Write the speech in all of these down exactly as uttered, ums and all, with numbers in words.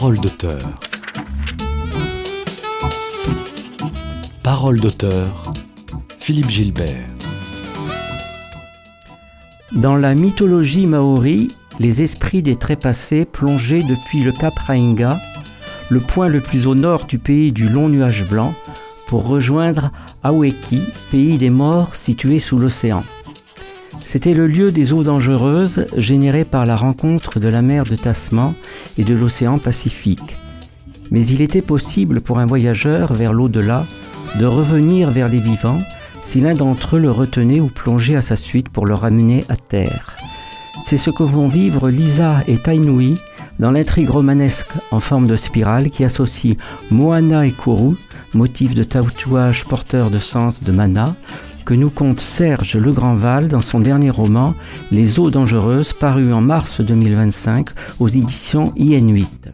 Parole d'auteur. Parole d'auteur, Philippe Gilbert. Dans la mythologie maori, les esprits des trépassés plongeaient depuis le cap Rainga, le point le plus au nord du pays du long nuage blanc, pour rejoindre Aweki, pays des morts situé sous l'océan. C'était le lieu des eaux dangereuses générées par la rencontre de la mer de Tasman et de l'océan Pacifique. Mais il était possible pour un voyageur vers l'au-delà de revenir vers les vivants si l'un d'entre eux le retenait ou plongeait à sa suite pour le ramener à terre. C'est ce que vont vivre Lisa et Tainui dans l'intrigue romanesque en forme de spirale qui associe Moana et Kuru, motif de tatouage porteur de sens de mana, que nous conte Serge Le Grandval dans son dernier roman « Les eaux dangereuses » paru en mars deux mille vingt-cinq aux éditions I N huit.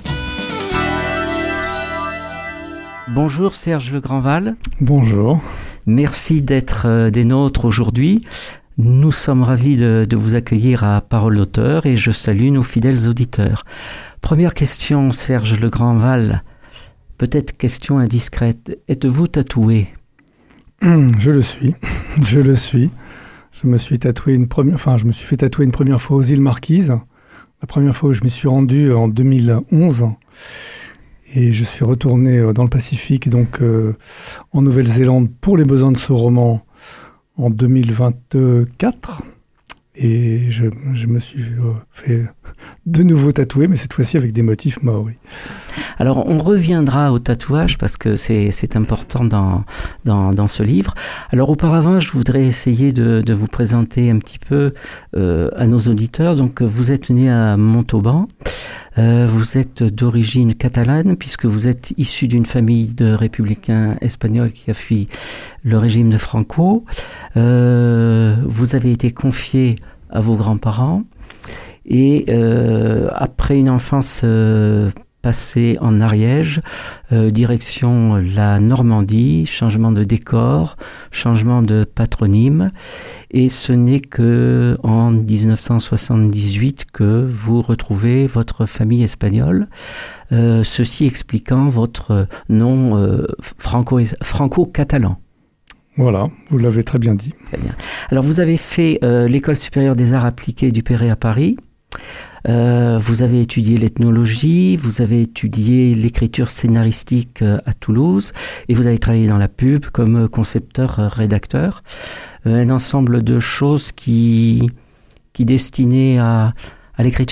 Bonjour Serge Le Grandval. Bonjour. Merci d'être euh, des nôtres aujourd'hui. Nous sommes ravis de, de vous accueillir à Parole d'auteur et je salue nos fidèles auditeurs. Première question, Serge Le Grandval. Peut-être question indiscrète. Êtes-vous tatoué ? Je le suis. Je le suis. Je me suis tatoué une première, enfin, je me suis fait tatouer une première fois aux îles Marquises. La première fois où je m'y suis rendu en deux mille onze. Et je suis retourné dans le Pacifique, donc euh, en Nouvelle-Zélande, pour les besoins de ce roman en deux mille vingt-quatre. Et je, je me suis euh, fait de nouveau tatouer, mais cette fois-ci avec des motifs maoris. Alors, on reviendra au tatouage parce que c'est, c'est important dans, dans, dans ce livre. Alors, auparavant, je voudrais essayer de, de vous présenter un petit peu euh, à nos auditeurs. Donc, vous êtes né à Montauban. Euh, vous êtes d'origine catalane puisque vous êtes issu d'une famille de républicains espagnols qui a fui le régime de Franco. Euh, vous avez été confié à vos grands-parents et euh, après une enfance euh, passée en Ariège, euh, direction la Normandie, changement de décor, changement de patronyme, et ce n'est que en dix-neuf cent soixante-dix-huit que vous retrouvez votre famille espagnole, euh, ceci expliquant votre nom euh, franco, franco-catalan. Voilà, vous l'avez très bien dit. Très bien. Alors vous avez fait euh, l'École supérieure des arts appliqués du Perret à Paris. Euh, vous avez étudié l'ethnologie, vous avez étudié l'écriture scénaristique euh, à Toulouse et vous avez travaillé dans la pub comme concepteur-rédacteur. Euh, un ensemble de choses qui, qui destinaient à, à l'écriture ?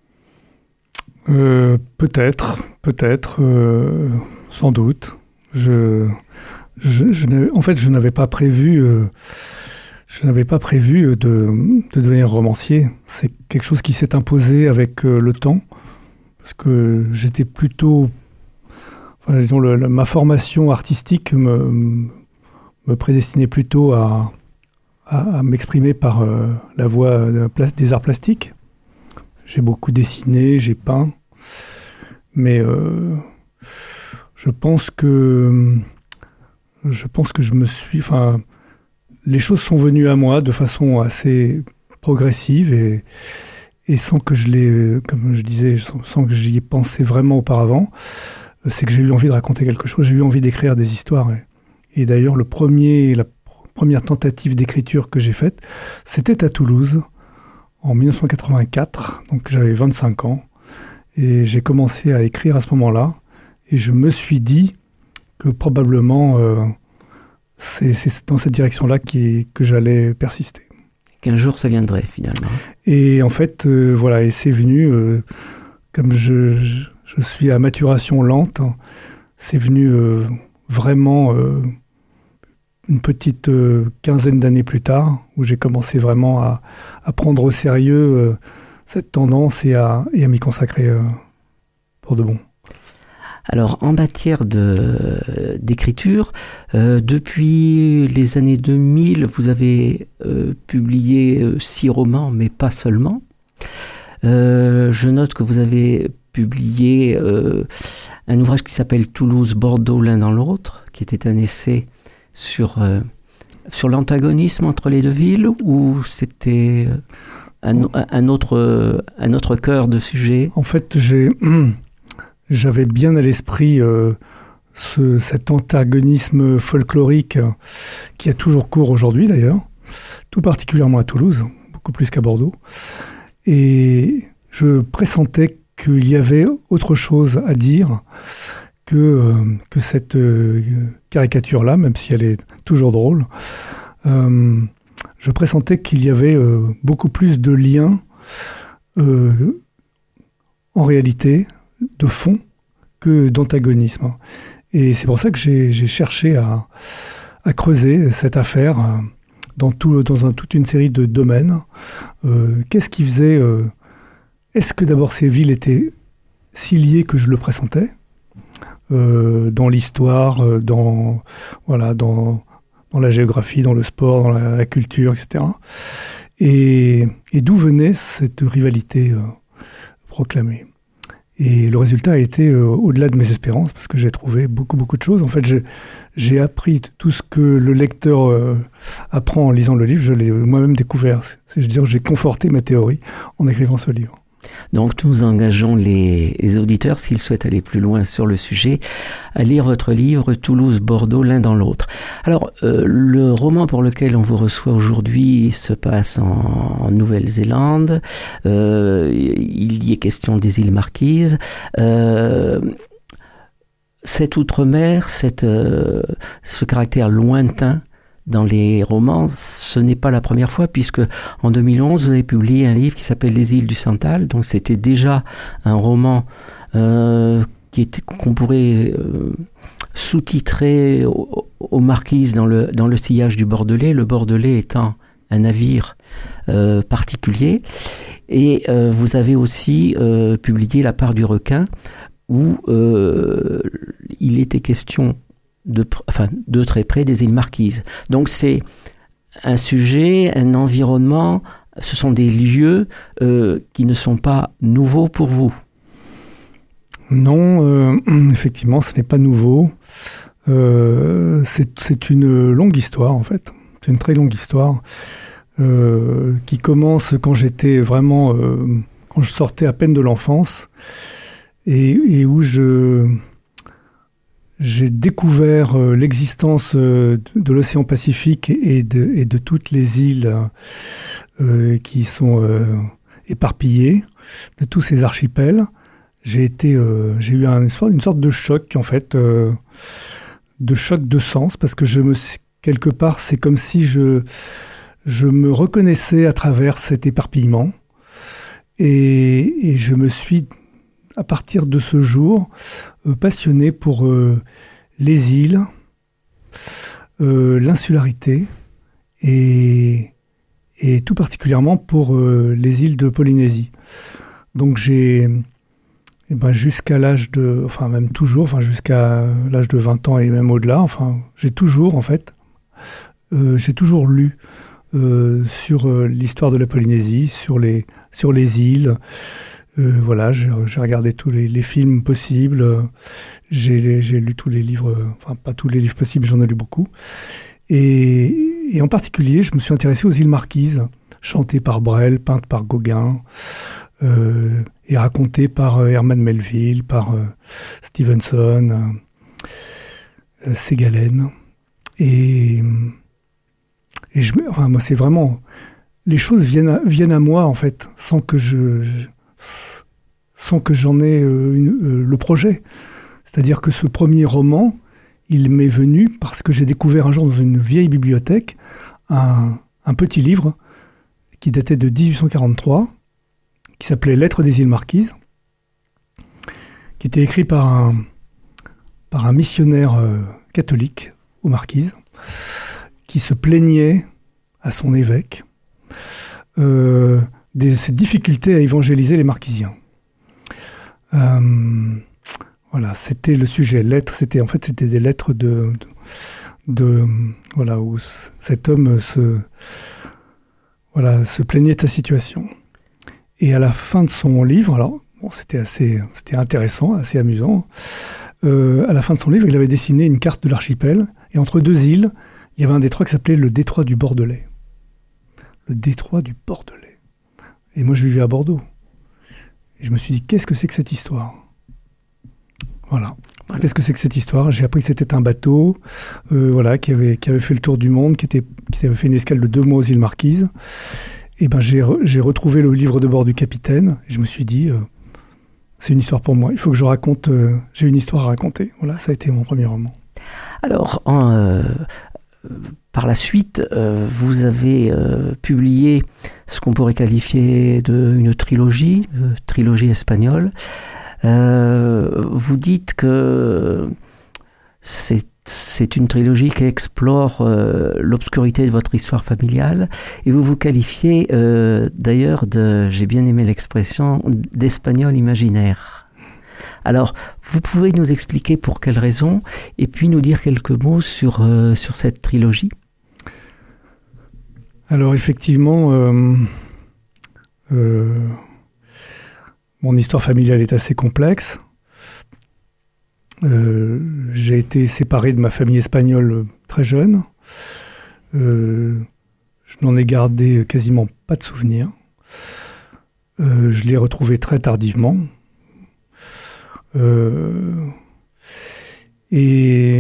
euh, Peut-être, peut-être, euh, sans doute. Je, je, je en fait, je n'avais pas prévu... Euh, Je n'avais pas prévu de, de devenir romancier. C'est quelque chose qui s'est imposé avec euh, le temps, parce que j'étais plutôt... Enfin, disons, le, le, ma formation artistique me, me prédestinait plutôt à, à, à m'exprimer par euh, la voie de, des arts plastiques. J'ai beaucoup dessiné, j'ai peint, mais euh, je pense que je pense que je me suis... Enfin, les choses sont venues à moi de façon assez progressive et, et sans que je l'ai, comme je disais, sans, sans que j'y ai pensé vraiment auparavant. C'est que j'ai eu envie de raconter quelque chose, j'ai eu envie d'écrire des histoires. Et, et d'ailleurs, le premier, la première tentative d'écriture que j'ai faite, c'était à Toulouse, en dix-neuf cent quatre-vingt-quatre, donc j'avais vingt-cinq ans. Et j'ai commencé à écrire à ce moment-là. Et je me suis dit que probablement... Euh, C'est, c'est dans cette direction-là qui, que j'allais persister. Qu'un jour, ça viendrait, finalement. Et en fait, euh, voilà, et c'est venu, euh, comme je, je, je suis à maturation lente, c'est venu euh, vraiment euh, une petite euh, quinzaine d'années plus tard, où j'ai commencé vraiment à, à prendre au sérieux euh, cette tendance et à, et à m'y consacrer euh, pour de bon. Alors, en matière de, d'écriture, euh, depuis les années deux mille, vous avez euh, publié euh, six romans, mais pas seulement. Euh, je note que vous avez publié euh, un ouvrage qui s'appelle « Toulouse, Bordeaux, l'un dans l'autre », qui était un essai sur, euh, sur l'antagonisme entre les deux villes, ou c'était un, un, autre, un autre cœur de sujet ? En fait, j'ai... j'avais bien à l'esprit euh, ce, cet antagonisme folklorique euh, qui a toujours cours aujourd'hui d'ailleurs, tout particulièrement à Toulouse, beaucoup plus qu'à Bordeaux. Et je pressentais qu'il y avait autre chose à dire que, euh, que cette euh, caricature-là, même si elle est toujours drôle. Euh, je pressentais qu'il y avait euh, beaucoup plus de liens euh, en réalité, de fond, que d'antagonisme. Et c'est pour ça que j'ai, j'ai cherché à, à creuser cette affaire euh, dans, tout, dans un, toute une série de domaines. Euh, qu'est-ce qui faisait... Euh, est-ce que d'abord ces villes étaient si liées que je le pressentais euh, dans l'histoire, euh, dans, voilà, dans, dans la géographie, dans le sport, dans la, la culture, et cetera. Et, et d'où venait cette rivalité euh, proclamée. Et le résultat a été euh, au-delà de mes espérances, parce que j'ai trouvé beaucoup, beaucoup de choses. En fait, j'ai, j'ai appris tout ce que le lecteur euh, apprend en lisant le livre, je l'ai moi-même découvert. C'est, c'est, je veux dire, j'ai conforté ma théorie en écrivant ce livre. Donc nous engageons les, les auditeurs, s'ils souhaitent aller plus loin sur le sujet, à lire votre livre « Toulouse-Bordeaux, l'un dans l'autre ». Alors, euh, le roman pour lequel on vous reçoit aujourd'hui se passe en, en Nouvelle-Zélande. Euh, il y est question des îles Marquises. Euh, cette outre-mer, cette, euh, ce caractère lointain dans les romans, ce n'est pas la première fois, puisque en deux mille onze, vous avez publié un livre qui s'appelle Les îles du Santal. Donc c'était déjà un roman euh, qui était, qu'on pourrait euh, sous-titrer aux, aux Marquises dans le, dans le sillage du Bordelais, le Bordelais étant un navire euh, particulier. Et euh, vous avez aussi euh, publié La part du requin, où euh, il était question De, enfin, de très près des îles Marquises. Donc c'est un sujet, un environnement, ce sont des lieux euh, qui ne sont pas nouveaux pour vous. Non, euh, effectivement, ce n'est pas nouveau. Euh, c'est, c'est une longue histoire, en fait. C'est une très longue histoire euh, qui commence quand j'étais vraiment... Euh, quand je sortais à peine de l'enfance et, et où je... J'ai découvert euh, l'existence euh, de, de l'océan Pacifique et de, et de toutes les îles euh, qui sont euh, éparpillées, de tous ces archipels. J'ai été, euh, j'ai eu un, une sorte de choc, en fait, euh, de choc de sens, parce que je me, quelque part, c'est comme si je, je me reconnaissais à travers cet éparpillement. Et, et je me suis, à partir de ce jour, euh, passionné pour euh, les îles, euh, l'insularité et, et tout particulièrement pour euh, les îles de Polynésie. Donc j'ai, eh ben, jusqu'à l'âge de, enfin même toujours, enfin jusqu'à l'âge de vingt ans et même au-delà, enfin j'ai toujours en fait, euh, j'ai toujours lu euh, sur euh, l'histoire de la Polynésie, sur les, sur les îles. Euh, voilà, j'ai, j'ai regardé tous les, les films possibles, euh, j'ai, j'ai lu tous les livres, euh, enfin pas tous les livres possibles, j'en ai lu beaucoup. Et, et en particulier, je me suis intéressé aux îles Marquises, chantées par Brel, peintes par Gauguin, euh, et racontées par euh, Herman Melville, par euh, Stevenson, euh, Ségalen. Et, et je, enfin, moi, c'est vraiment... Les choses viennent à, viennent à moi, en fait, sans que je... je sans que j'en ai euh, une, euh, le projet. C'est-à-dire que ce premier roman, il m'est venu parce que j'ai découvert un jour dans une vieille bibliothèque un, un petit livre qui datait de dix-huit cent quarante-trois, qui s'appelait « Lettres des îles Marquises », qui était écrit par un, par un missionnaire euh, catholique aux Marquises, qui se plaignait à son évêque euh, de ses difficultés à évangéliser les Marquisiens. Euh, voilà, c'était le sujet. Lettres, c'était en fait c'était des lettres de, de, de voilà où cet homme se voilà se plaignait de sa situation. Et à la fin de son livre, alors bon, c'était assez c'était intéressant, assez amusant. Euh, à la fin de son livre, il avait dessiné une carte de l'archipel et entre deux îles, il y avait un détroit qui s'appelait le détroit du Bordelais. Le détroit du Bordelais. Et moi, je vivais à Bordeaux. Et je me suis dit, qu'est-ce que c'est que cette histoire ? Voilà. Voilà. Qu'est-ce que c'est que cette histoire? J'ai appris que c'était un bateau euh, voilà, qui, avait, qui avait fait le tour du monde, qui, était, qui avait fait une escale de deux mois aux îles Marquises. Et ben, j'ai, re, j'ai retrouvé le livre de bord du capitaine. Et je me suis dit, euh, c'est une histoire pour moi. Il faut que je raconte, euh, j'ai une histoire à raconter. Voilà, ça a été mon premier roman. Alors, en, euh, par la suite, euh, vous avez euh, publié ce qu'on pourrait qualifier d'une trilogie, euh, trilogie espagnole. Euh, vous dites que c'est, c'est une trilogie qui explore euh, l'obscurité de votre histoire familiale et vous vous qualifiez euh, d'ailleurs de, j'ai bien aimé l'expression, d'espagnol imaginaire. Alors, vous pouvez nous expliquer pour quelles raisons et puis nous dire quelques mots sur, euh, sur cette trilogie? Alors effectivement, euh, euh, mon histoire familiale est assez complexe. Euh, j'ai été séparé de ma famille espagnole très jeune. Euh, je n'en ai gardé quasiment pas de souvenirs. Euh, je l'ai retrouvé très tardivement. Euh, et,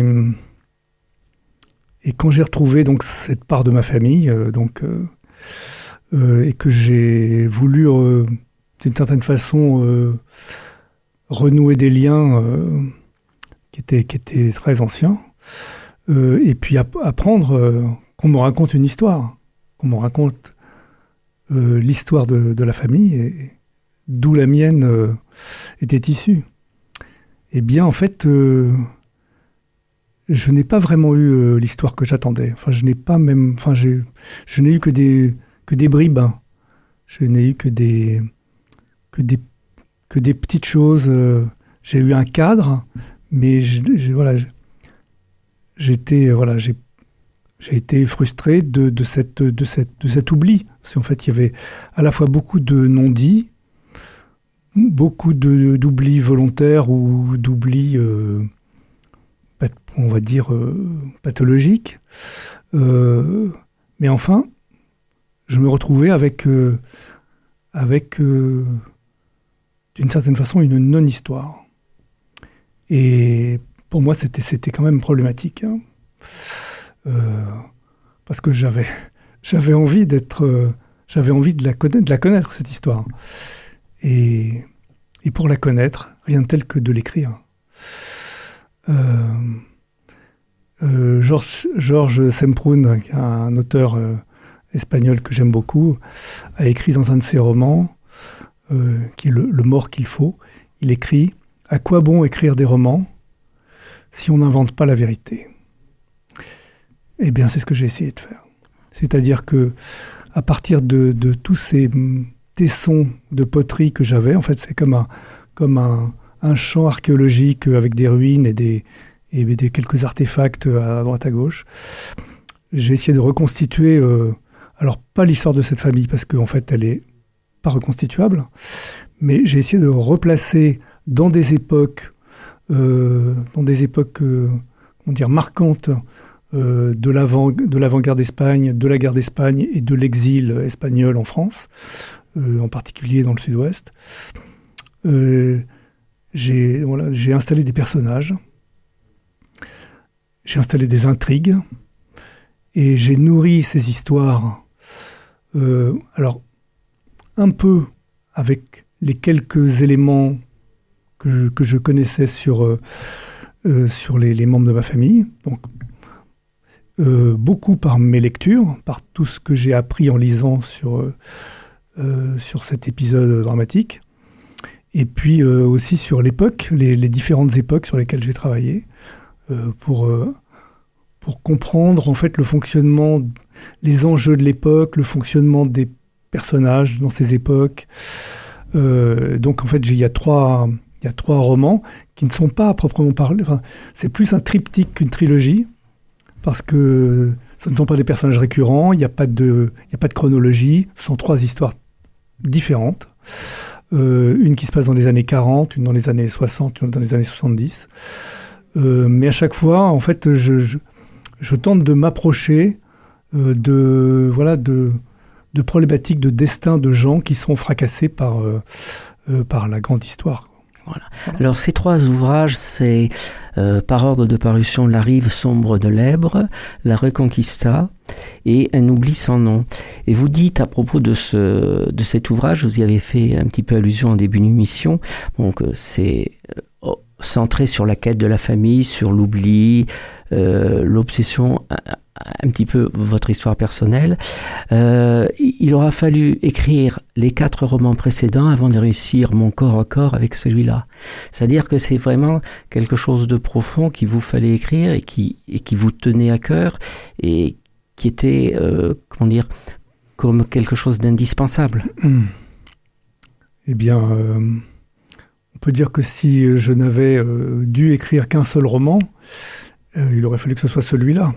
et quand j'ai retrouvé donc, cette part de ma famille, euh, donc, euh, euh, et que j'ai voulu... Euh, d'une certaine façon, euh, renouer des liens euh, qui, étaient, qui étaient très anciens. Euh, et puis ap- apprendre euh, qu'on me raconte une histoire, qu'on me raconte euh, l'histoire de, de la famille, et, d'où la mienne euh, était issue. Eh bien, en fait, euh, je n'ai pas vraiment eu euh, l'histoire que j'attendais. Enfin, je n'ai pas même... Enfin, j'ai, je n'ai eu que des, que des bribes. Je n'ai eu que des... Que des, que des petites choses. Euh, j'ai eu un cadre, mais je, je, voilà, j'étais, voilà, j'ai, j'ai été frustré de, de, cette, de, cette, de cet oubli. Parce qu'en fait, il y avait à la fois beaucoup de non-dits, beaucoup de, d'oublis volontaires ou d'oublis, euh, on va dire, euh, pathologiques. Euh, mais enfin, je me retrouvais avec... Euh, avec euh, d'une certaine façon, une non-histoire. Et pour moi, c'était, c'était quand même problématique. Hein. Euh, parce que j'avais, j'avais envie d'être... Euh, j'avais envie de la connaître, de la connaître, cette histoire. Et, et pour la connaître, rien de tel que de l'écrire. Euh, euh, Georges, Georges Semprún, un auteur euh, espagnol que j'aime beaucoup, a écrit dans un de ses romans, Euh, qui est le, le mort qu'il faut, il écrit « À quoi bon écrire des romans si on n'invente pas la vérité ?» Eh bien, c'est ce que j'ai essayé de faire. C'est-à-dire que à partir de, de tous ces tessons de poterie que j'avais, en fait, c'est comme un, comme un, un champ archéologique avec des ruines et, des, et des quelques artefacts à droite à gauche. J'ai essayé de reconstituer, euh, alors pas l'histoire de cette famille, parce qu'en fait, elle est pas reconstituable, mais j'ai essayé de replacer dans des époques, euh, dans des époques, euh, comment dire, marquantes euh, de, l'avant, de l'avant-garde d'Espagne, de la guerre d'Espagne et de l'exil espagnol en France, euh, en particulier dans le sud-ouest. Euh, j'ai, voilà, j'ai installé des personnages, j'ai installé des intrigues, et j'ai nourri ces histoires. Euh, alors, un peu avec les quelques éléments que je, que je connaissais sur, euh, euh, sur les, les membres de ma famille. Donc, euh, beaucoup par mes lectures, par tout ce que j'ai appris en lisant sur, euh, sur cet épisode dramatique. Et puis euh, aussi sur l'époque, les, les différentes époques sur lesquelles j'ai travaillé, euh, pour, euh, pour comprendre en fait le fonctionnement, les enjeux de l'époque, le fonctionnement des personnages dans ces époques. Euh, donc en fait, il y a trois, il y a trois romans qui ne sont pas à proprement parler. Enfin, c'est plus un triptyque qu'une trilogie, parce que ce ne sont pas des personnages récurrents, il n'y a pas de, il n'y a pas de chronologie, ce sont trois histoires différentes. Euh, une qui se passe dans les années quarante, une dans les années soixante, une dans les années soixante-dix. Euh, mais à chaque fois, en fait, je, je, je tente de m'approcher euh, de, voilà, de, de problématiques de destin de gens qui sont fracassés par, euh, euh, par la grande histoire. Voilà. Alors ces trois ouvrages, c'est euh, par ordre de parution La rive sombre de l'Èbre, La Reconquista et Un oubli sans nom. Et vous dites à propos de, ce, de cet ouvrage, vous y avez fait un petit peu allusion en début d'émission, donc c'est euh, centré sur la quête de la famille, sur l'oubli, euh, l'obsession, un, un petit peu votre histoire personnelle. Euh, il aura fallu écrire les quatre romans précédents avant de réussir Mon corps à corps avec celui-là. C'est-à-dire que c'est vraiment quelque chose de profond qu'il vous fallait écrire et qui, et qui vous tenait à cœur et qui était, euh, comment dire, comme quelque chose d'indispensable. Mmh. Eh bien, euh, on peut dire que si je n'avais euh, dû écrire qu'un seul roman, euh, il aurait fallu que ce soit celui-là.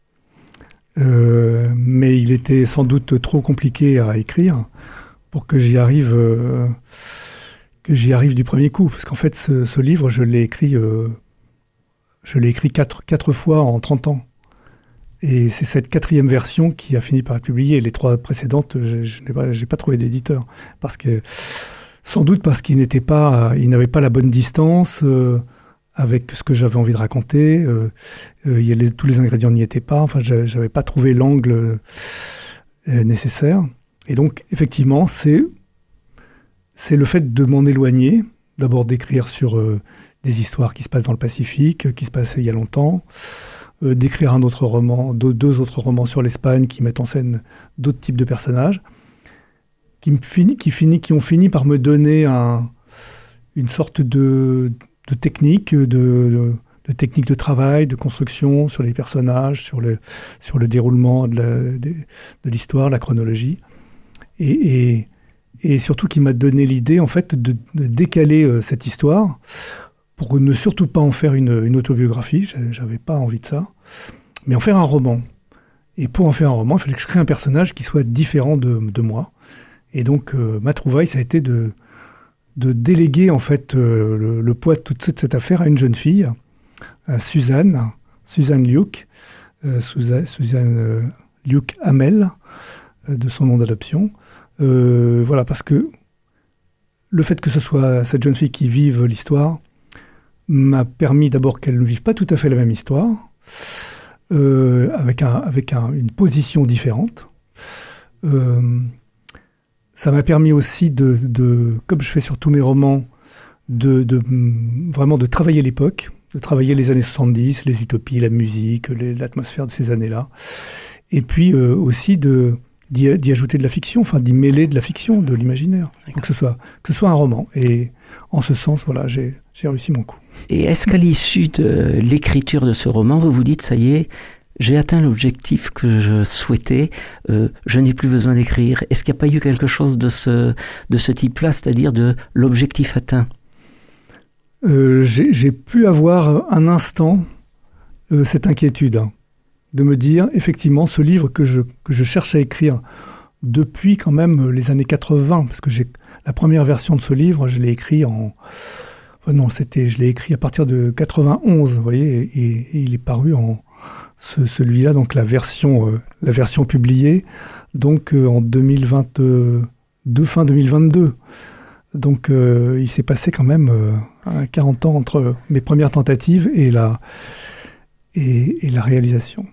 Euh, mais il était sans doute trop compliqué à écrire pour que j'y arrive, euh, que j'y arrive du premier coup. Parce qu'en fait, ce, ce livre, je l'ai écrit, euh, je l'ai écrit quatre, quatre fois en trente ans. Et c'est cette quatrième version qui a fini par être publiée. Les trois précédentes, je, je n'ai pas, j'ai pas trouvé d'éditeur. Parce que, sans doute parce qu'il n'était pas, il n'avait pas la bonne distance euh, avec ce que j'avais envie de raconter. Euh, euh, il y a les, tous les ingrédients n'y étaient pas. Enfin, je n'avais pas trouvé l'angle euh, nécessaire. Et donc, effectivement, c'est, c'est le fait de m'en éloigner. D'abord d'écrire sur euh, des histoires qui se passent dans le Pacifique, qui se passaient il y a longtemps. Euh, d'écrire un autre roman, deux, deux autres romans sur l'Espagne qui mettent en scène d'autres types de personnages, qui, me fini, qui, fini, qui ont fini par me donner un, une sorte de, de technique, de, de, de technique de travail, de construction sur les personnages, sur le, sur le déroulement de, la, de, de l'histoire, la chronologie, et, et, et surtout qui m'a donné l'idée en fait de, de décaler euh, cette histoire pour ne surtout pas en faire une, une autobiographie, j'avais pas envie de ça, mais en faire un roman. Et pour en faire un roman, il fallait que je crée un personnage qui soit différent de, de moi. Et donc, euh, ma trouvaille, ça a été de, de déléguer en fait euh, le, le poids de toute cette affaire à une jeune fille, à Suzanne, Suzanne Luke, euh, Suzanne, Suzanne euh, Luke Hamel, euh, de son nom d'adoption. Euh, voilà, parce que le fait que ce soit cette jeune fille qui vive l'histoire m'a permis d'abord qu'elle ne vive pas tout à fait la même histoire, euh, avec, un, avec un, une position différente. Euh, ça m'a permis aussi, de, de, comme je fais sur tous mes romans, de, de, vraiment de travailler l'époque, de travailler les années soixante-dix, les utopies, la musique, les, l'atmosphère de ces années-là. Et puis euh, aussi de, d'y, d'y ajouter de la fiction, enfin d'y mêler de la fiction, de l'imaginaire, que ce soit, que ce soit un roman. Et en ce sens, voilà, j'ai, j'ai réussi mon coup. Et est-ce qu'à l'issue de l'écriture de ce roman, vous vous dites, ça y est, j'ai atteint l'objectif que je souhaitais, euh, je n'ai plus besoin d'écrire. Est-ce qu'il n'y a pas eu quelque chose de ce, de ce type-là, c'est-à-dire de l'objectif atteint ? euh, j'ai, j'ai pu avoir un instant euh, cette inquiétude, hein, de me dire, effectivement, ce livre que je, que je cherche à écrire depuis quand même les années quatre-vingts, parce que j'ai, la première version de ce livre, je l'ai écrit en... Non, c'était, je l'ai écrit à partir de quatre-vingt-onze, vous voyez, et, et il est paru en ce, celui-là, donc la version, euh, la version publiée, donc euh, en deux mille vingt-deux, fin deux mille vingt-deux. Donc euh, il s'est passé quand même euh, quarante ans entre mes premières tentatives et la, et, et la réalisation.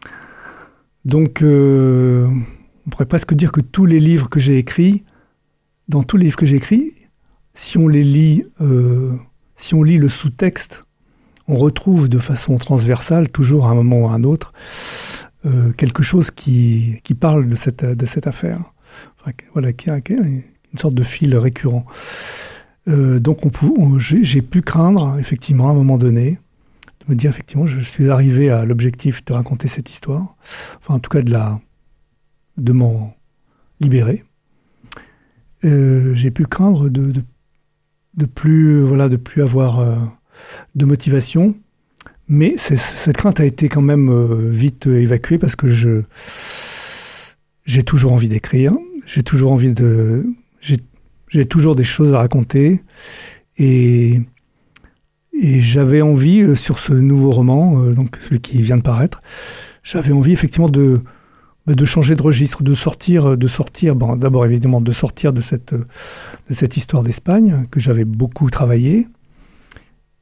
Donc euh, on pourrait presque dire que tous les livres que j'ai écrits, dans tous les livres que j'ai écrits, si on les lit, euh, si on lit le sous-texte, on retrouve de façon transversale, toujours à un moment ou à un autre, euh, quelque chose qui, qui parle de cette, de cette affaire. Enfin, voilà, qui a, qui a une sorte de fil récurrent. Euh, donc on, on, j'ai, j'ai pu craindre, effectivement, à un moment donné, de me dire, effectivement, je, je suis arrivé à l'objectif de raconter cette histoire, enfin, en tout cas, de, la, de m'en libérer. Euh, j'ai pu craindre de, de de plus, voilà, de plus avoir euh, de motivation. Mais c'est, cette crainte a été quand même euh, vite euh, évacuée parce que je, j'ai toujours envie d'écrire, j'ai toujours envie de... J'ai, j'ai toujours des choses à raconter. Et, et j'avais envie, euh, sur ce nouveau roman, euh, donc celui qui vient de paraître, j'avais envie effectivement de... de changer de registre, de sortir, de sortir, bon, d'abord évidemment de sortir de cette, de cette histoire d'Espagne que j'avais beaucoup travaillé,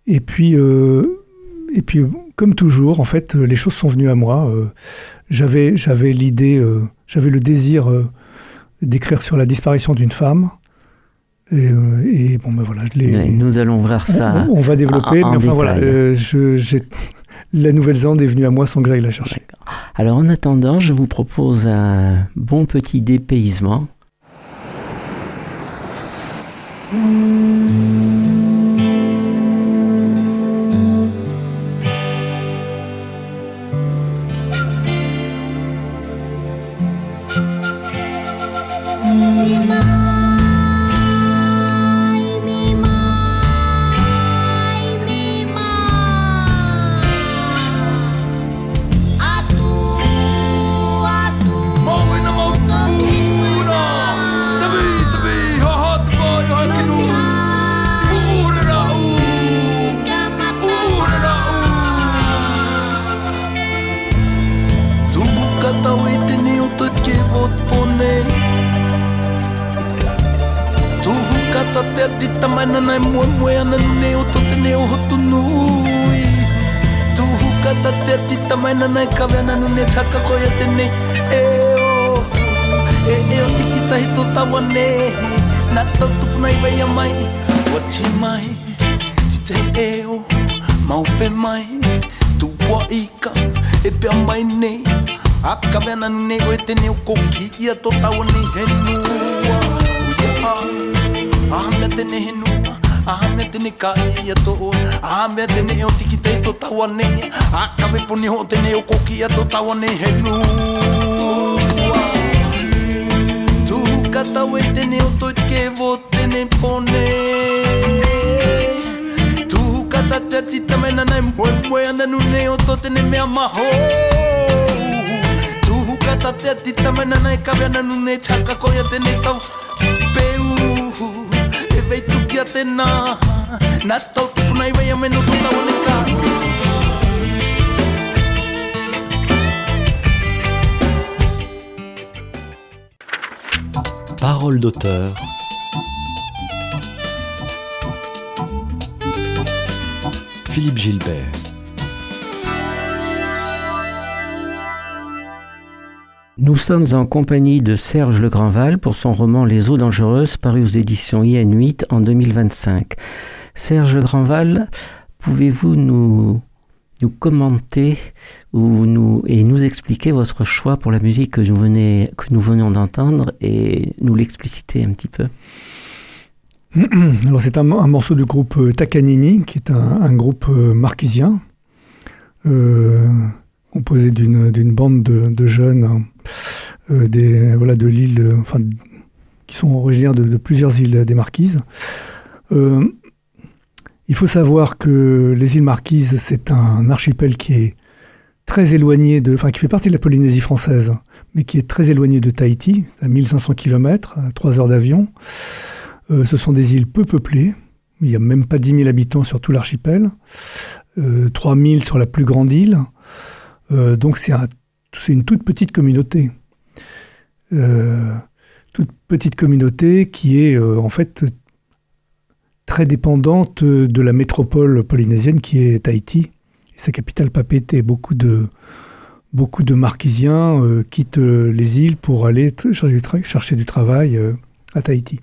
et puis, euh, et puis, comme toujours, en fait, les choses sont venues à moi. Euh, j'avais, j'avais l'idée, euh, j'avais le désir euh, d'écrire sur la disparition d'une femme. Et, euh, et bon, ben voilà, je l'ai. Nous allons voir ça. On, on va développer, en, en mais enfin détail. voilà, euh, je, j'ai, la Nouvelle-Zélande est venue à moi sans que j'aille la chercher. D'accord. Alors en attendant, je vous propose un bon petit dépaysement. Parole d'auteur. Philippe Gilbert. Nous sommes en compagnie de Serge Le Grandval pour son roman Les eaux dangereuses, paru aux éditions I N huit en deux mille vingt-cinq. Serge Le Grandval, pouvez-vous nous, nous commenter ou nous, et nous expliquer votre choix pour la musique que nous, venez, que nous venons d'entendre et nous l'expliciter un petit peu? Alors c'est un, un morceau du groupe Takanini, qui est un, un groupe marquisien, euh, composé d'une, d'une bande de, de jeunes euh, des, voilà, de l'île, enfin, qui sont originaires de, de plusieurs îles des Marquises. Euh, il faut savoir que les îles Marquises, c'est un archipel qui est très éloigné de, enfin qui fait partie de la Polynésie française, mais qui est très éloigné de Tahiti, à mille cinq cents kilomètres, à trois heures d'avion. Euh, ce sont des îles peu peuplées, il n'y a même pas dix mille habitants sur tout l'archipel, euh, trois mille sur la plus grande île, euh, donc c'est, un, c'est une toute petite communauté. Euh, toute petite communauté qui est euh, en fait très dépendante de la métropole polynésienne qui est Tahiti. Et sa capitale Papeete. Beaucoup de, beaucoup de Marquisiens euh, quittent euh, les îles pour aller t- chercher, du tra- chercher du travail euh, à Tahiti.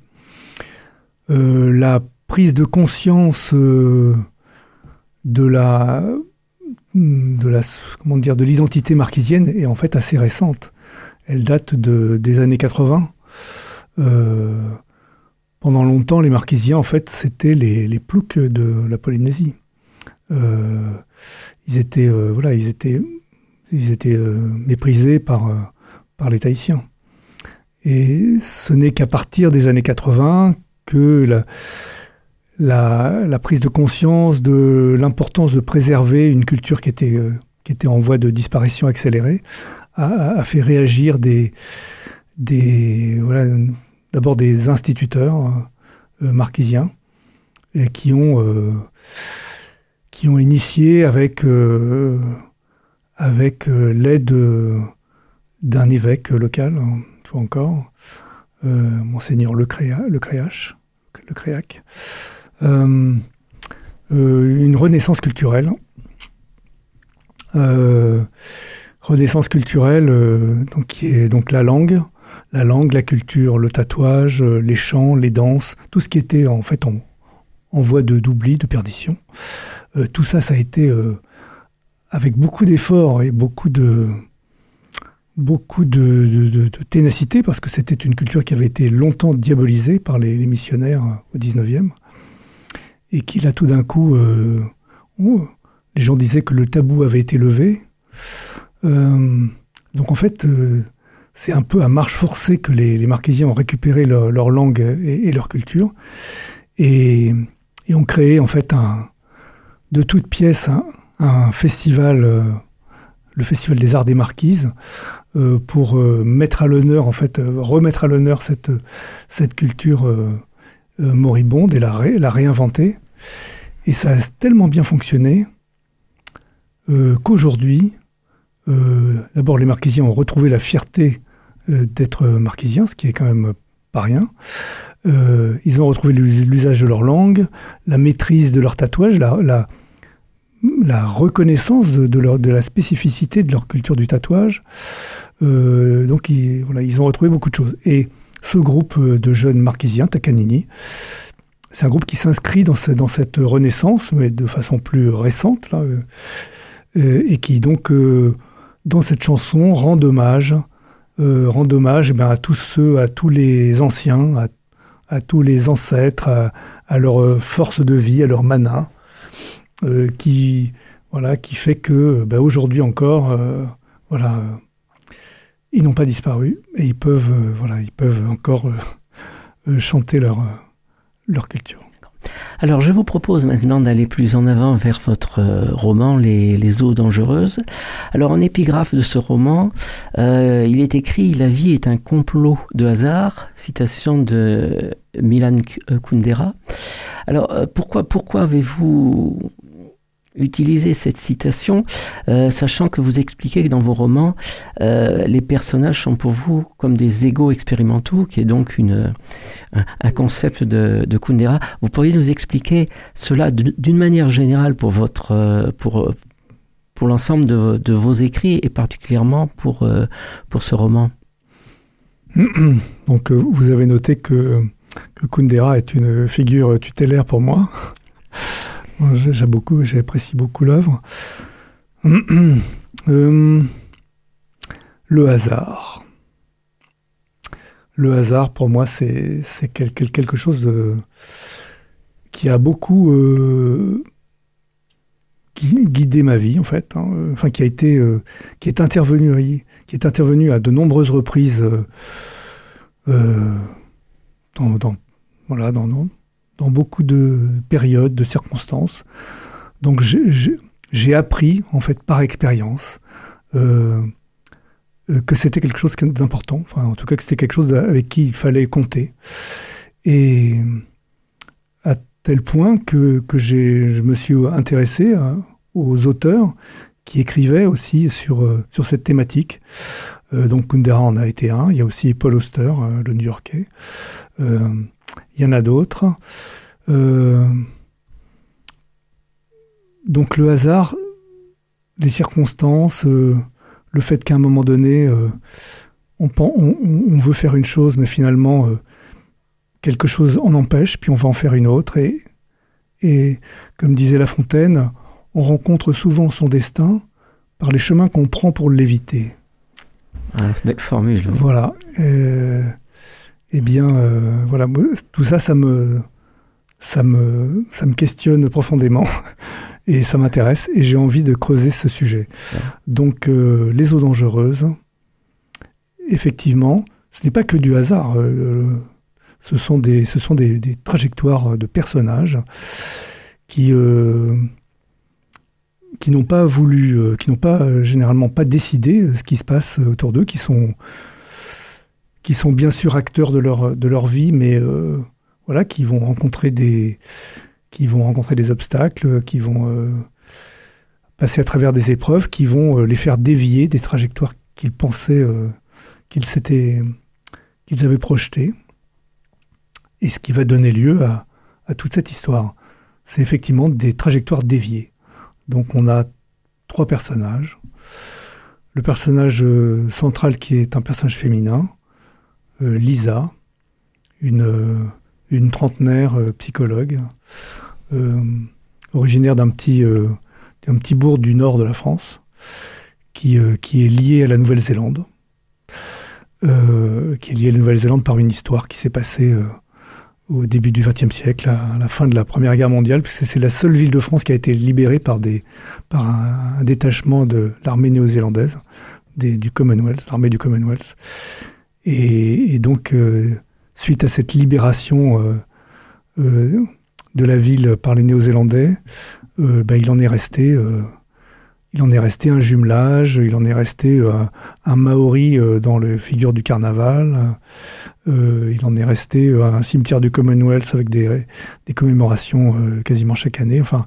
Euh, la prise de conscience euh, de la, de la, comment dire, de l'identité marquisienne est en fait assez récente. Elle date de, des années quatre-vingts. Euh, pendant longtemps, les Marquisiens, en fait, c'était les, les ploucs de la Polynésie. Euh, ils étaient, euh, voilà, ils étaient, ils étaient euh, méprisés par, euh, par les Tahitiens. Et ce n'est qu'à partir des années quatre-vingts que la, la, la prise de conscience de l'importance de préserver une culture qui était, euh, qui était en voie de disparition accélérée a, a fait réagir des, des, voilà, d'abord des instituteurs euh, marquisiens et qui ont, euh, qui ont initié avec, euh, avec euh, l'aide d'un évêque local, une fois encore, euh, Monseigneur Le Créac, Le Créac, Le Créac euh, euh, une renaissance culturelle. Euh, renaissance culturelle, euh, donc, qui est donc la langue, la langue, la culture, le tatouage, euh, les chants, les danses, tout ce qui était en fait en, en voie de, d'oubli, de perdition. Euh, tout ça, ça a été euh, avec beaucoup d'efforts et beaucoup de, beaucoup de, de, de, de ténacité, parce que c'était une culture qui avait été longtemps diabolisée par les, les missionnaires au dix-neuvième, et qui là tout d'un coup, euh, oh, les gens disaient que le tabou avait été levé. Euh, donc en fait, euh, c'est un peu à marche forcée que les, les Marquésiens ont récupéré leur, leur langue et, et leur culture, et, et ont créé en fait un, de toutes pièces un, un festival, euh, le Festival des Arts des Marquises, euh, pour euh, mettre à l'honneur, en fait, euh, remettre à l'honneur cette, cette culture euh, euh, moribonde et la, ré, la réinventer. Et ça a tellement bien fonctionné euh, qu'aujourd'hui, euh, d'abord les Marquésiens ont retrouvé la fierté euh, d'être marquésiens, ce qui est quand même pas rien. Euh, ils ont retrouvé l'usage de leur langue, la maîtrise de leur tatouage, la, la, la reconnaissance de, de, leur, de la spécificité de leur culture du tatouage. Euh, donc ils, voilà, ils ont retrouvé beaucoup de choses. Et ce groupe de jeunes marquésiens, Takanini, c'est un groupe qui s'inscrit dans, ce, dans cette renaissance, mais de façon plus récente, là, euh, et qui donc, euh, dans cette chanson, rend hommage, euh, rend hommage eh bien, à tous ceux, à tous les anciens, à, à tous les ancêtres, à, à leur force de vie, à leur mana, euh, qui, voilà, qui fait que, ben, aujourd'hui encore, euh, voilà, euh, ils n'ont pas disparu et ils peuvent, euh, voilà, ils peuvent encore euh, euh, chanter leur, euh, leur culture. Alors, je vous propose maintenant d'aller plus en avant vers votre euh, roman, Les, les eaux dangereuses. Alors, en épigraphe de ce roman, euh, il est écrit « La vie est un complot de hasard », citation de Milan Kundera. Alors, euh, pourquoi, pourquoi avez-vous utilisé cette citation, euh, sachant que vous expliquez que dans vos romans, euh, les personnages sont pour vous comme des égos expérimentaux, qui est donc une, un, un concept de, de Kundera. Vous pourriez nous expliquer cela d'une manière générale pour, votre, pour, pour l'ensemble de, de vos écrits et particulièrement pour, pour ce roman? Donc, vous avez noté que, que Kundera est une figure tutélaire pour moi. J'ai beaucoup, j'apprécie beaucoup l'œuvre. euh, le hasard. Le hasard, pour moi, c'est, c'est quelque, quelque chose de, qui a beaucoup euh, qui, guidé ma vie, en fait. Hein, enfin, qui a été, euh, qui est intervenu, qui est intervenu à de nombreuses reprises euh, euh, dans, dans, voilà, dans, dans dans beaucoup de périodes, de circonstances. Donc j'ai, j'ai, j'ai appris, en fait, par expérience, euh, euh, que c'était quelque chose d'important, enfin, en tout cas que c'était quelque chose avec qui il fallait compter. Et à tel point que, que j'ai, je me suis intéressé à, aux auteurs qui écrivaient aussi sur, euh, sur cette thématique. Euh, donc Kundera en a été un, il y a aussi Paul Auster, euh, le New-Yorkais. Euh, Il y en a d'autres. Euh, donc le hasard, les circonstances, euh, le fait qu'à un moment donné, euh, on, on, on veut faire une chose, mais finalement, euh, quelque chose en empêche, puis on va en faire une autre. Et, et comme disait La Fontaine, on rencontre souvent son destin par les chemins qu'on prend pour l'éviter. Ah, c'est belle formule. Voilà. Euh, Eh bien, euh, voilà, tout ça, ça me, ça me, ça me questionne profondément et ça m'intéresse et j'ai envie de creuser ce sujet. Ouais. Donc, euh, les eaux dangereuses, effectivement, ce n'est pas que du hasard. Euh, ce sont des, ce sont des, des trajectoires de personnages qui, euh, qui n'ont pas voulu, euh, qui n'ont pas euh, généralement pas décidé ce qui se passe autour d'eux, qui sont qui sont bien sûr acteurs de leur, de leur vie, mais euh, voilà, qui vont rencontrer des, qui vont rencontrer des obstacles, qui vont euh, passer à travers des épreuves, qui vont euh, les faire dévier des trajectoires qu'ils pensaient euh, qu'ils, s'étaient, qu'ils avaient projetées. Et ce qui va donner lieu à, à toute cette histoire. c'est effectivement des trajectoires déviées. Donc on a trois personnages. Le personnage euh, central qui est un personnage féminin, euh, Lisa, une, euh, une trentenaire euh, psychologue, euh, originaire d'un petit, euh, d'un petit bourg du nord de la France, qui, euh, qui est lié à la Nouvelle-Zélande, euh, qui est lié à la Nouvelle-Zélande par une histoire qui s'est passée euh, au début du vingtième siècle, à la fin de la Première Guerre mondiale, puisque c'est la seule ville de France qui a été libérée par, des, par un, un détachement de l'armée néo-zélandaise, des, du Commonwealth, l'armée du Commonwealth. Et, et donc, euh, suite à cette libération euh, euh, de la ville par les Néo-Zélandais, euh, bah, il en est resté... Euh, Il en est resté un jumelage, il en est resté euh, un Maori euh, dans le figure du carnaval, euh, il en est resté euh, un cimetière du Commonwealth avec des, des commémorations euh, quasiment chaque année. Enfin,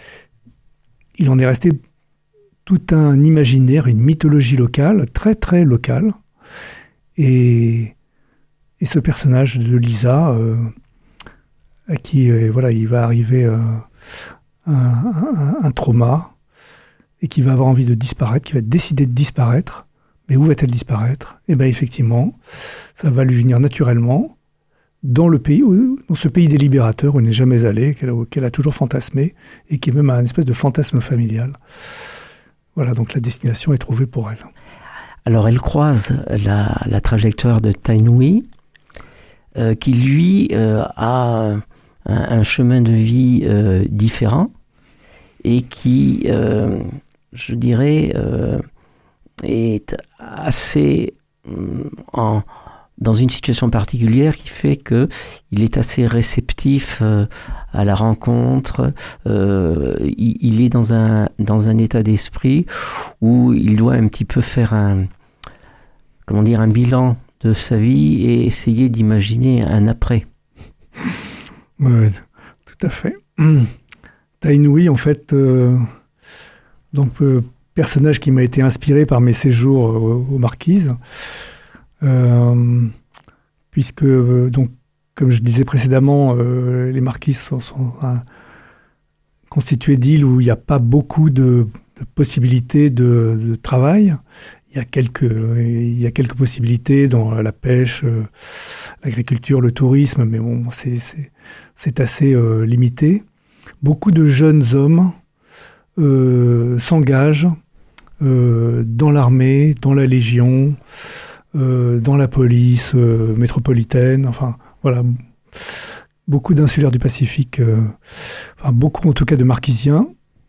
il en est resté tout un imaginaire, une mythologie locale, très très locale. Et, et ce personnage de Lisa, euh, à qui euh, voilà, il va arriver euh, un, un, un trauma, et qui va avoir envie de disparaître, qui va décider de disparaître. Mais où va-t-elle disparaître ? Eh bien, effectivement, ça va lui venir naturellement dans, le pays, dans ce pays des libérateurs où elle n'est jamais allée, qu'elle a, qu'elle a toujours fantasmé, et qui est même un espèce de fantasme familial. Voilà, donc la destination est trouvée pour elle. Alors, elle croise la, la trajectoire de Tainui, euh, qui, lui, euh, a un, un chemin de vie euh, différent, et qui... Euh, je dirais, euh, est assez en, dans une situation particulière qui fait qu'il est assez réceptif euh, à la rencontre. Euh, il, il est dans un, dans un état d'esprit où il doit un petit peu faire un, comment dire, un bilan de sa vie et essayer d'imaginer un après. Oui, tout à fait. Tainui, en fait... Euh... Donc, euh, personnage qui m'a été inspiré par mes séjours euh, aux Marquises, euh, puisque, euh, donc, comme je disais précédemment, euh, les Marquises sont, sont hein, constituées d'îles où il n'y a pas beaucoup de, de possibilités de, de travail. Il y a quelques, euh, il y a quelques possibilités dans la pêche, euh, l'agriculture, le tourisme, mais bon, c'est, c'est, c'est assez euh, limité. Beaucoup de jeunes hommes Euh, s'engagent euh, dans l'armée, dans la Légion, euh, dans la police euh, métropolitaine, enfin voilà, beaucoup d'insulaires du Pacifique, euh, enfin beaucoup en tout cas de Marquisiens.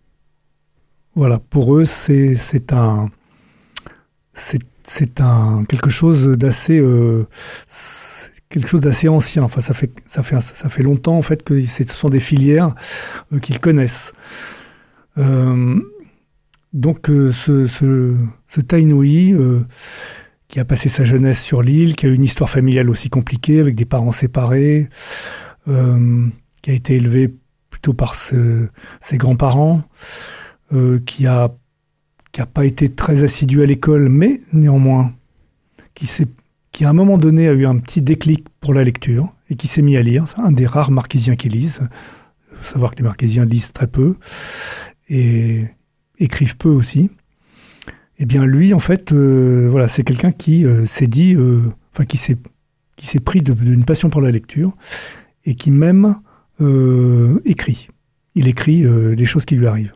Voilà, pour eux c'est, c'est un c'est, c'est un quelque chose d'assez euh, quelque chose d'assez ancien. Enfin ça fait ça fait ça fait longtemps en fait que ce sont des filières euh, qu'ils connaissent. Euh, donc euh, ce, ce, ce Tainui euh, qui a passé sa jeunesse sur l'île, qui a une histoire familiale aussi compliquée avec des parents séparés, euh, qui a été élevé plutôt par ce, ses grands-parents, euh, qui a qui a pas été très assidu à l'école, mais néanmoins qui, s'est, qui à un moment donné a eu un petit déclic pour la lecture et qui s'est mis à lire. C'est un des rares Marquisiens qui lisent. Il faut savoir que les Marquisiens lisent très peu et écrivent peu aussi. Eh bien, lui, en fait, euh, voilà, c'est quelqu'un qui euh, s'est dit, euh, enfin, qui s'est, qui s'est pris de, d'une passion pour la lecture et qui même euh, écrit. Il écrit euh, les choses qui lui arrivent.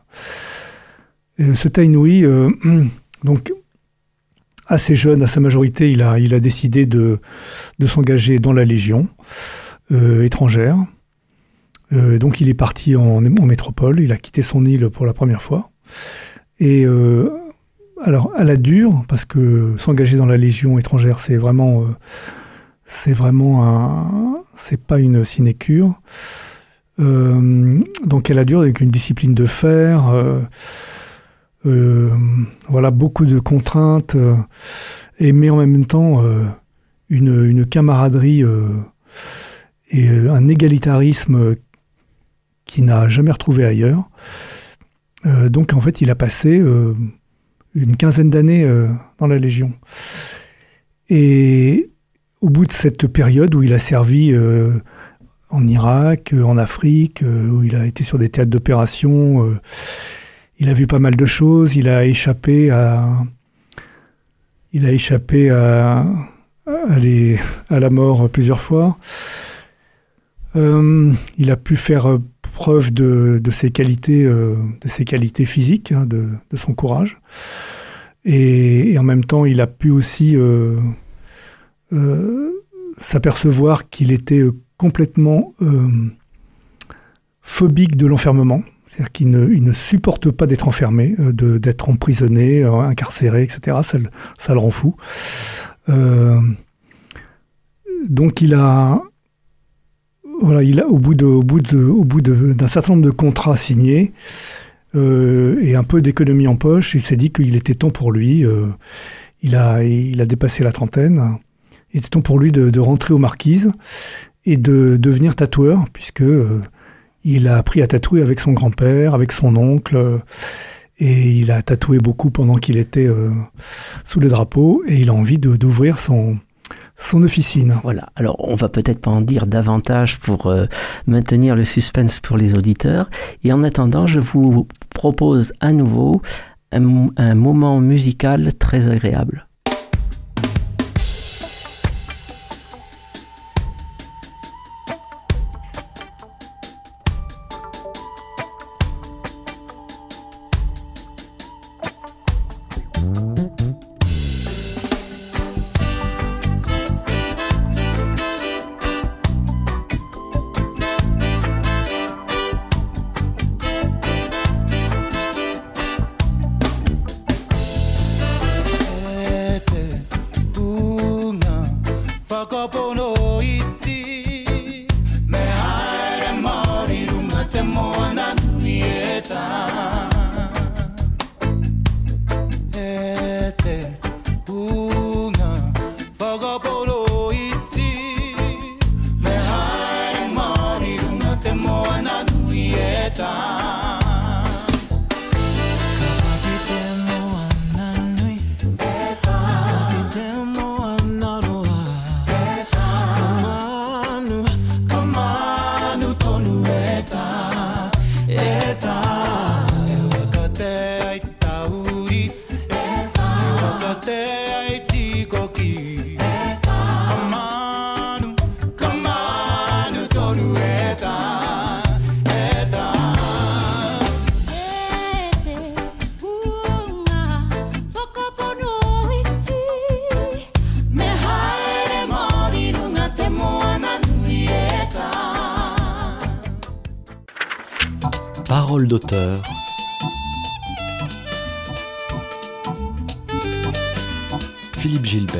Et ce Tainui, euh, donc, assez jeune, à sa majorité, il a, il a décidé de, de s'engager dans la Légion euh, étrangère. Euh, donc il est parti en, en métropole, il a quitté son île pour la première fois. Et euh, alors à la dure, parce que s'engager dans la Légion étrangère, c'est vraiment, euh, c'est vraiment un, c'est pas une sinécure. Euh, donc à la dure, avec une discipline de fer, euh, euh, voilà, beaucoup de contraintes, euh, et mais en même temps euh, une, une camaraderie euh, et un égalitarisme qu'il n'a jamais retrouvé ailleurs. Euh, donc en fait, il a passé euh, une quinzaine d'années euh, dans la Légion. Et au bout de cette période où il a servi euh, en Irak, euh, en Afrique, euh, où il a été sur des théâtres d'opération. Euh, il a vu pas mal de choses. Il a échappé à, il a échappé à, à, les, à la mort plusieurs fois. Euh, il a pu faire preuve de, de ses qualités, euh, de ses qualités physiques, hein, de, de son courage. Et, et en même temps, il a pu aussi euh, euh, s'apercevoir qu'il était complètement euh, phobique de l'enfermement. C'est-à-dire qu'il ne, il ne supporte pas d'être enfermé, euh, de, d'être emprisonné, euh, incarcéré, et cetera. Ça, ça le rend fou. Euh, donc il a... Voilà, il a, au bout, de, au bout, de, au bout de, d'un certain nombre de contrats signés euh, et un peu d'économie en poche, il s'est dit qu'il était temps pour lui, euh, il, a, il a dépassé la trentaine, il était temps pour lui de, de rentrer aux Marquises et de devenir tatoueur, puisque euh, il a appris à tatouer avec son grand-père, avec son oncle, euh, et il a tatoué beaucoup pendant qu'il était euh, sous le drapeau, et il a envie de, d'ouvrir son... son officine. Voilà, alors on va peut-être pas en dire davantage pour euh, maintenir le suspense pour les auditeurs. Et en attendant, je vous propose à nouveau un, un moment musical très agréable. Parole d'auteur. Philippe Gilbert.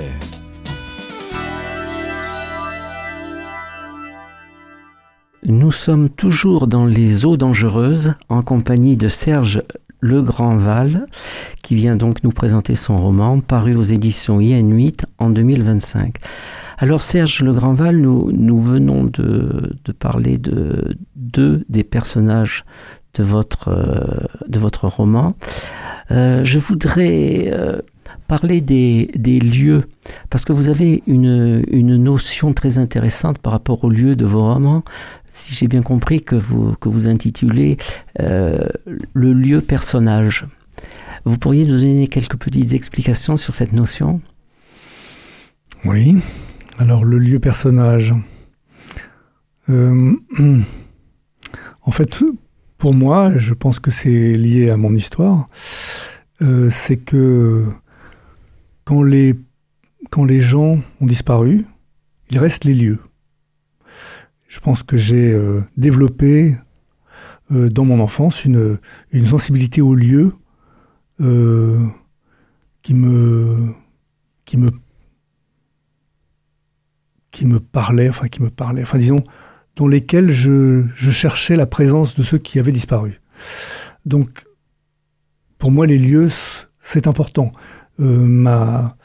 Nous sommes toujours dans les eaux dangereuses en compagnie de Serge Legrandval qui vient donc nous présenter son roman paru aux éditions I N huit en deux mille vingt-cinq. Alors Serge Legrandval, nous, nous venons de, de parler de deux des personnages de votre, euh, de votre roman. Euh, je voudrais euh, parler des, des lieux, parce que vous avez une, une notion très intéressante par rapport aux lieux de vos romans, si j'ai bien compris, que vous, que vous intitulez euh, le lieu personnage. Vous pourriez nous donner quelques petites explications sur cette notion ? Oui. Alors, le lieu personnage. Euh, en fait, pour moi, je pense que c'est lié à mon histoire, euh, c'est que quand les, quand les gens ont disparu, il reste les lieux. Je pense que j'ai euh, développé euh, dans mon enfance une, une sensibilité aux lieux euh, qui me... qui me qui me parlaient, enfin qui me parlaient, enfin disons, dans lesquels je, je cherchais la présence de ceux qui avaient disparu. Donc, pour moi, les lieux, c'est important. Euh, ma,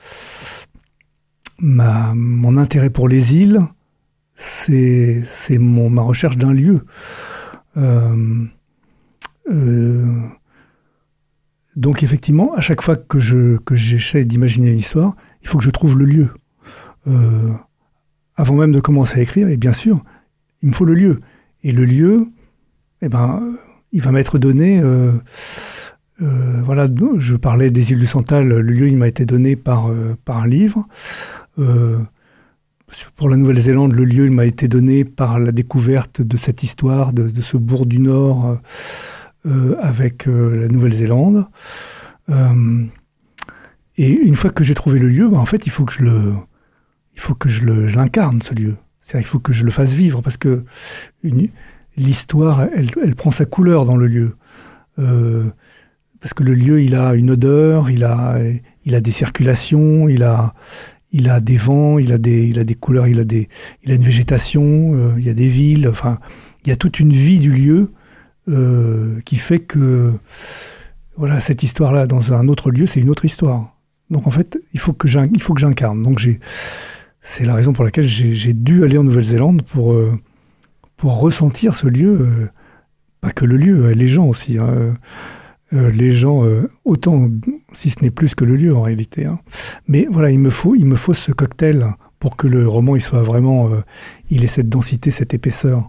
ma, mon intérêt pour les îles, c'est, c'est mon, ma recherche d'un lieu. Euh, euh, donc, effectivement, à chaque fois que, je, que j'essaie d'imaginer une histoire, il faut que je trouve le lieu. Euh, Avant même de commencer à écrire, et bien sûr, il me faut le lieu. Et le lieu, eh ben, il va m'être donné... Euh, euh, voilà, je parlais des îles du Santal, le lieu, il m'a été donné par, euh, par un livre. Euh, pour la Nouvelle-Zélande, le lieu, il m'a été donné par la découverte de cette histoire, de, de ce bourg du Nord euh, avec euh, la Nouvelle-Zélande. Euh, et une fois que j'ai trouvé le lieu, ben, en fait, il faut que je le, il faut que je, le, je l'incarne, ce lieu. C'est-à-dire qu'il faut que je le fasse vivre, parce que une, l'histoire, elle, elle prend sa couleur dans le lieu. Euh, parce que le lieu, il a une odeur, il a, il a des circulations, il a, il a des vents, il a des, il a des couleurs, il a, des, il a une végétation, euh, il y a des villes, enfin, il y a toute une vie du lieu euh, qui fait que, voilà, cette histoire-là, dans un autre lieu, c'est une autre histoire. Donc, en fait, il faut que, j'in, il faut que j'incarne. Donc, j'ai, c'est la raison pour laquelle j'ai, j'ai dû aller en Nouvelle-Zélande pour, euh, pour ressentir ce lieu, euh, pas que le lieu, les gens aussi, hein. Euh, les gens, euh, autant, si ce n'est plus que le lieu en réalité. Hein. Mais voilà, il me faut, il me faut ce cocktail pour que le roman, il soit vraiment, euh, il ait cette densité, cette épaisseur.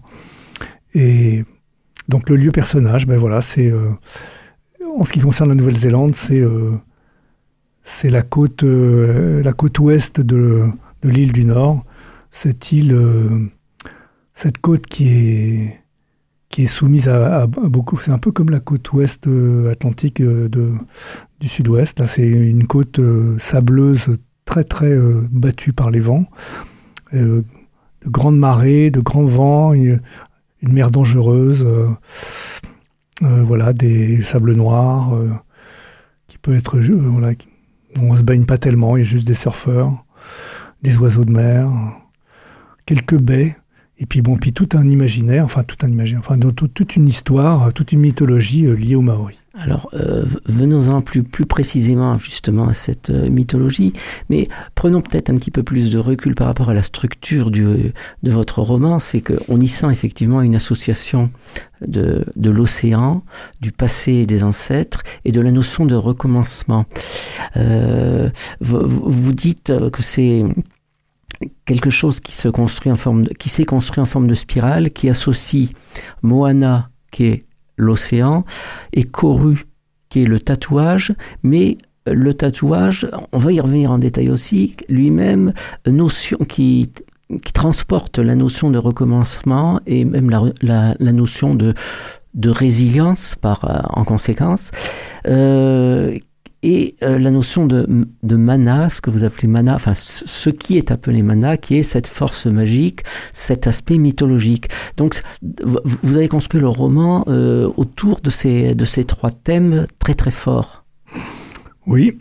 Et donc le lieu personnage, ben voilà, c'est, euh, en ce qui concerne la Nouvelle-Zélande, c'est, euh, c'est la côte, euh, la côte ouest de, de l'île du Nord, cette île, euh, cette côte qui est qui est soumise à, à, à beaucoup. C'est un peu comme la côte ouest euh, atlantique euh, de, du sud-ouest. Là, c'est une côte euh, sableuse, très, très euh, battue par les vents. Euh, de grandes marées, de grands vents, une, une mer dangereuse. Euh, euh, voilà, des sables noirs euh, qui peut être... Euh, voilà, on ne se baigne pas tellement, il y a juste des surfeurs, des oiseaux de mer, quelques baies. Et puis bon, puis tout un imaginaire, enfin tout un imaginaire, enfin tout, toute une histoire, toute une mythologie euh, liée aux Maoris. Alors, euh, venons-en plus, plus précisément justement à cette euh, mythologie, mais prenons peut-être un petit peu plus de recul par rapport à la structure du, de votre roman. C'est qu'on y sent effectivement une association de, de l'océan, du passé et des ancêtres, et de la notion de recommencement. Euh, vous, vous dites que c'est quelque chose qui se construit en forme de, qui s'est construit en forme de spirale, qui associe Moana, qui est l'océan, et Koru, qui est le tatouage, mais le tatouage, on va y revenir en détail aussi, lui-même, notion qui, qui transporte la notion de recommencement et même la, la, la notion de, de résilience par, en conséquence, euh, et euh, la notion de, de mana, ce que vous appelez mana, enfin ce qui est appelé mana, qui est cette force magique, cet aspect mythologique. Donc vous avez construit le roman euh, autour de ces, de ces trois thèmes très très forts. Oui.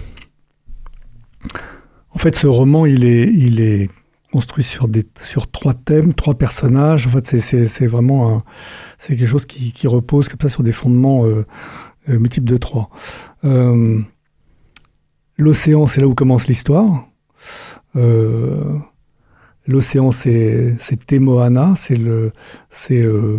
En fait, ce roman, il est, il est construit sur, des, sur trois thèmes, trois personnages. En fait, c'est, c'est, c'est vraiment un, c'est quelque chose qui, qui repose comme ça sur des fondements euh, euh, multiples de trois. Euh, l'océan, c'est là où commence l'histoire. Euh, l'océan, c'est, c'est Te Moana, c'est le, c'est, euh,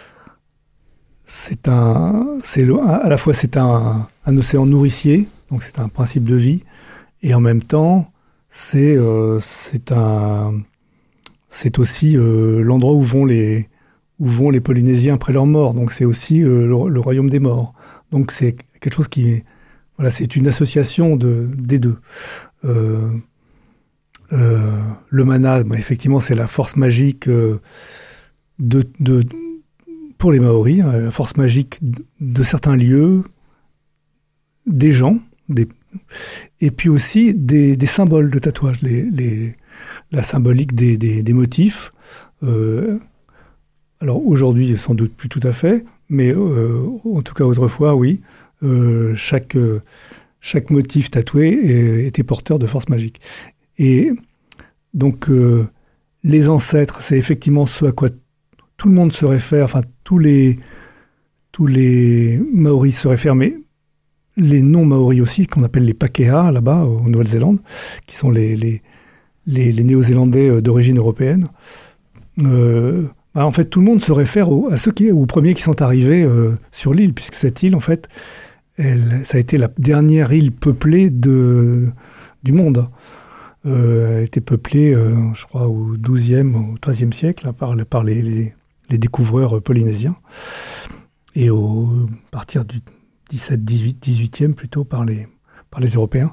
c'est un, c'est le, à la fois c'est un, un océan nourricier, donc c'est un principe de vie, et en même temps, c'est, euh, c'est un, c'est aussi euh, l'endroit où vont les, où vont les Polynésiens après leur mort. Donc c'est aussi euh, le, le royaume des morts. Donc c'est quelque chose qui, voilà, c'est une association de, des deux. Euh, euh, le mana, bah, effectivement, c'est la force magique euh, de, de, pour les Maoris, hein, la force magique de certains lieux, des gens, des, et puis aussi des, des symboles de tatouage, les, les, la symbolique des, des, des motifs. Euh, alors aujourd'hui, sans doute plus tout à fait, mais euh, en tout cas autrefois, oui. Euh, chaque, euh, chaque motif tatoué est, était porteur de force magique. Et donc, euh, les ancêtres, c'est effectivement ce à quoi tout le monde se réfère, enfin, tous les, tous les Maoris se réfèrent, mais les non-Maoris aussi, qu'on appelle les Pakeha, là-bas, en Nouvelle-Zélande, qui sont les, les, les, les Néo-Zélandais d'origine européenne. Euh, bah, en fait, tout le monde se réfère aux, à ceux qui, aux premiers qui sont arrivés euh, sur l'île, puisque cette île, en fait, elle, ça a été la dernière île peuplée de, du monde. euh, a été peuplée, euh, je crois, au douzième, au treizième siècle, hein, par, par les, les, les découvreurs polynésiens. Et au, à partir du dix-sept, dix-huit, dix-huitième plutôt par les, par les Européens.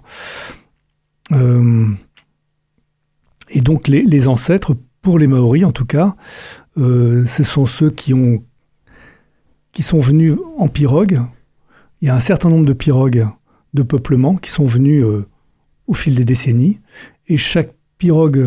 Euh, et donc les, les ancêtres, pour les Maoris en tout cas, euh, ce sont ceux qui, ont, qui sont venus en pirogue. Il y a un certain nombre de pirogues de peuplement qui sont venus euh, au fil des décennies. Et chaque pirogue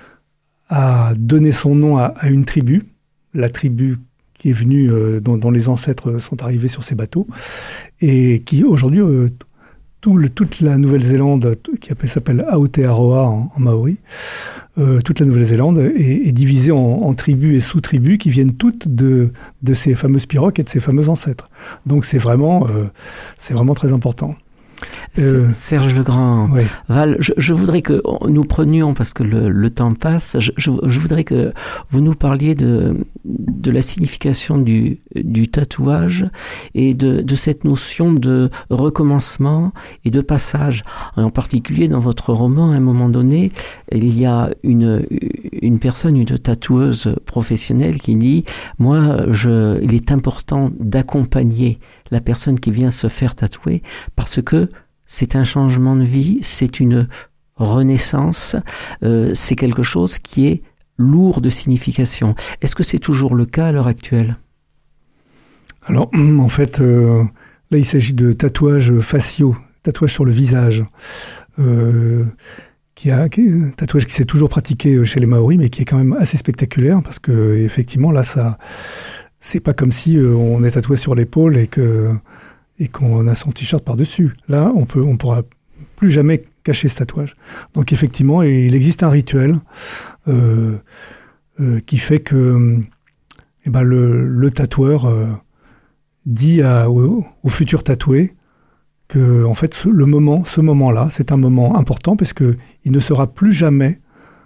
a donné son nom à, à une tribu, la tribu qui est venue, euh, dont, dont les ancêtres sont arrivés sur ces bateaux, et qui aujourd'hui, euh, tout le, toute la Nouvelle-Zélande, qui s'appelle Aotearoa en, en maori, euh, toute la Nouvelle-Zélande est, est divisée en, en tribus et sous-tribus qui viennent toutes de, de ces fameuses pirogues et de ces fameux ancêtres. Donc c'est vraiment, euh, c'est vraiment très important. Euh, Serge Legrand, oui. Val, je, je voudrais que nous prenions, parce que le, le temps passe, je, je, je voudrais que vous nous parliez de, de la signification du, du tatouage et de, de cette notion de recommencement et de passage. En particulier, dans votre roman, à un moment donné, il y a une, une personne, une tatoueuse professionnelle qui dit « Moi, je, il est important d'accompagner la personne qui vient se faire tatouer parce que c'est un changement de vie, c'est une renaissance, euh, c'est quelque chose qui est lourd de signification. » Est-ce que c'est toujours le cas à l'heure actuelle ? Alors, en fait, euh, là, il s'agit de tatouages faciaux, tatouages sur le visage, euh, qui a, qui, un tatouage qui s'est toujours pratiqué chez les Maoris, mais qui est quand même assez spectaculaire, parce que effectivement, là, ça, c'est pas comme si euh, on est tatoué sur l'épaule et que et qu'on a son t-shirt par-dessus. Là, on peut, on pourra plus jamais cacher ce tatouage. Donc effectivement, il existe un rituel euh, euh, qui fait que eh ben, le, le tatoueur euh, dit à, au, au futur tatoué que en fait, ce, le moment, ce moment-là, c'est un moment important parce que il ne sera plus jamais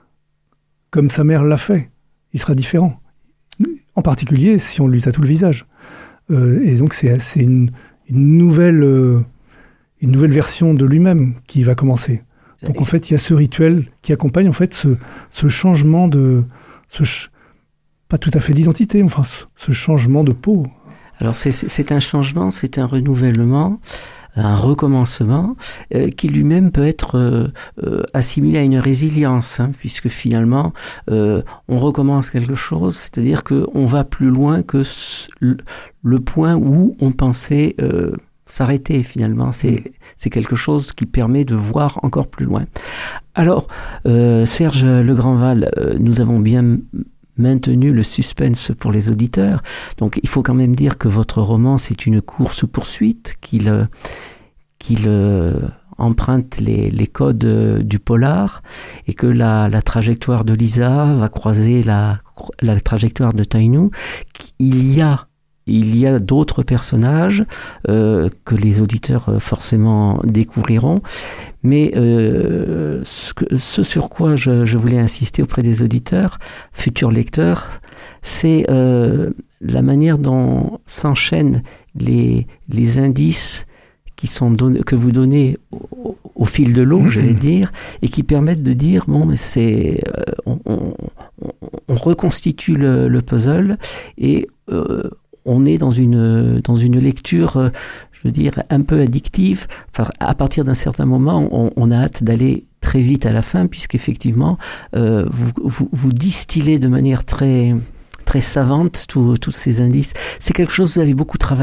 comme sa mère l'a fait. Il sera différent. En particulier si on lui tatoue le visage. Euh, et donc c'est, c'est une Une nouvelle, euh, une nouvelle version de lui-même qui va commencer. Donc en fait, il y a ce rituel qui accompagne en fait ce, ce changement de, ce ch- pas tout à fait d'identité, enfin ce, ce changement de peau. Alors c'est, c'est un changement, c'est un renouvellement, un recommencement euh, qui lui-même peut être euh, euh, assimilé à une résilience, hein, puisque finalement euh, on recommence quelque chose, c'est-à-dire qu'on va plus loin que ce, le, le point où on pensait euh, s'arrêter finalement. C'est, c'est quelque chose qui permet de voir encore plus loin. Alors, euh, Serge Legrand-Val, euh, nous avons bien maintenu le suspense pour les auditeurs. Donc, il faut quand même dire que votre roman, c'est une course-poursuite, qu'il, qu'il euh, emprunte les, les codes euh, du polar et que la, la trajectoire de Lisa va croiser la, la trajectoire de Tainu. Il y a Il y a d'autres personnages euh, que les auditeurs euh, forcément découvriront, mais euh, ce, que, ce sur quoi je, je voulais insister auprès des auditeurs, futurs lecteurs, c'est euh, la manière dont s'enchaînent les, les indices qui sont don- que vous donnez au, au fil de l'eau, mmh. j'allais dire, et qui permettent de dire, bon, mais c'est, euh, on, on, on reconstitue le, le puzzle et euh, on est dans une, dans une lecture, je veux dire, un peu addictive. Enfin, à partir d'un certain moment, on, on a hâte d'aller très vite à la fin, puisqu'effectivement, euh, vous, vous, vous distillez de manière très, très savante tous, tous ces indices. C'est quelque chose que vous avez beaucoup travaillé ?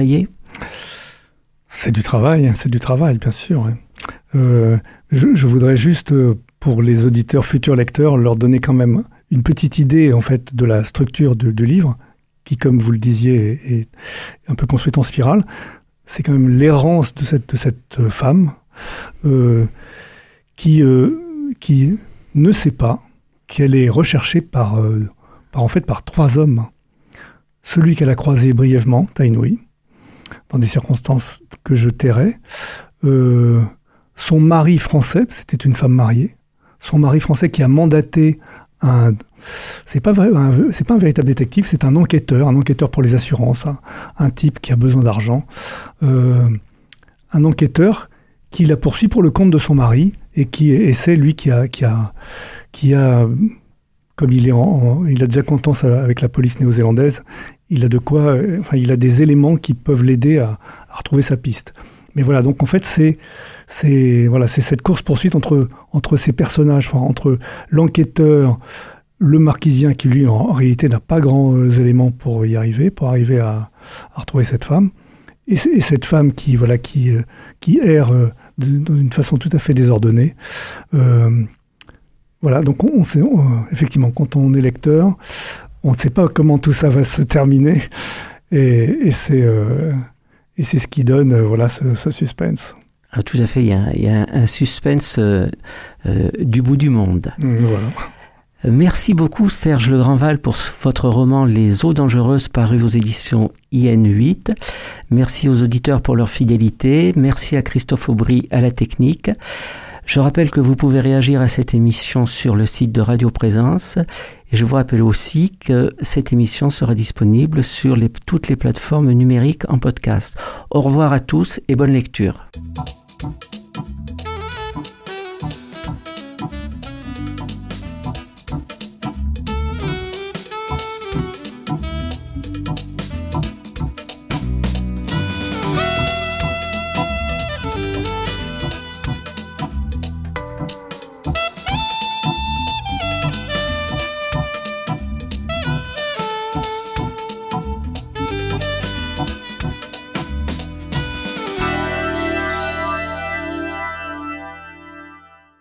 C'est du travail, c'est du travail, bien sûr. Euh, je, je voudrais juste, pour les auditeurs, futurs lecteurs, leur donner quand même une petite idée, en fait, de la structure du, du livre, qui, comme vous le disiez, est un peu construite en spirale. C'est quand même l'errance de cette, de cette femme euh, qui, euh, qui ne sait pas qu'elle est recherchée par, euh, par, en fait, par trois hommes. Celui qu'elle a croisé brièvement, Tainui, dans des circonstances que je tairai. Euh, son mari français, c'était une femme mariée, son mari français qui a mandaté un... C'est pas vrai, un, c'est pas un véritable détective, c'est un enquêteur, un enquêteur pour les assurances, un, un type qui a besoin d'argent, euh, un enquêteur qui la poursuit pour le compte de son mari, et, qui, et c'est lui qui a, qui a, qui a comme il, est en, en, il a des acquaintances avec la police néo-zélandaise, il a de quoi, enfin, il a des éléments qui peuvent l'aider à, à retrouver sa piste. Mais voilà, donc en fait, c'est, c'est, voilà, c'est cette course-poursuite entre, entre ces personnages, enfin, entre l'enquêteur, le marquisien qui, lui, en, en réalité, n'a pas grands éléments pour y arriver, pour arriver à, à retrouver cette femme. Et, et cette femme qui, voilà, qui, qui erre d'une façon tout à fait désordonnée. Euh, voilà, donc on, on sait, on, effectivement, quand on est lecteur, on ne sait pas comment tout ça va se terminer. Et, et c'est... Euh, Et c'est ce qui donne euh, voilà, ce, ce suspense. Ah, tout à fait, il y a, il y a un suspense euh, euh, du bout du monde. Mmh, voilà. Merci beaucoup Serge Le Grandval pour votre roman Les eaux dangereuses paru aux éditions I N huit. Merci aux auditeurs pour leur fidélité. Merci à Christophe Aubry à la technique. Je rappelle que vous pouvez réagir à cette émission sur le site de Radio Présence. Et je vous rappelle aussi que cette émission sera disponible sur les, toutes les plateformes numériques en podcast. Au revoir à tous et bonne lecture.